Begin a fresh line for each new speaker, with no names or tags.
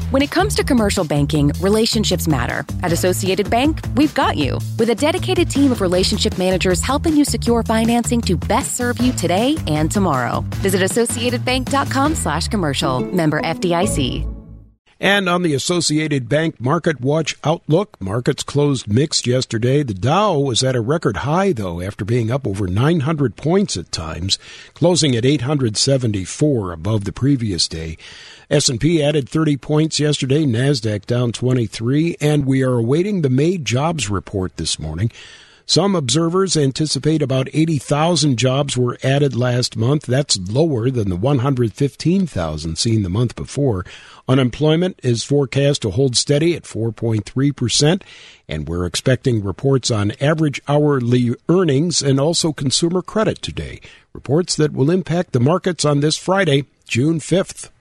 When it comes to commercial banking, relationships matter. At Associated Bank, we've got you. With a dedicated team of relationship managers helping you secure financing to best serve you today and tomorrow. Visit AssociatedBank.com/commercial. Member FDIC.
And on the Associated Bank Market Watch Outlook, markets closed mixed yesterday. The Dow was at a record high, though, after being up over 900 points at times, closing at 874 above the previous day. S&P added 30 points yesterday, NASDAQ down 23, and we are awaiting the May jobs report this morning. Some observers anticipate about 80,000 jobs were added last month. That's lower than the 115,000 seen the month before. Unemployment is forecast to hold steady at 4.3%, and we're expecting reports on average hourly earnings and also consumer credit today, reports that will impact the markets on this Friday, June 5th.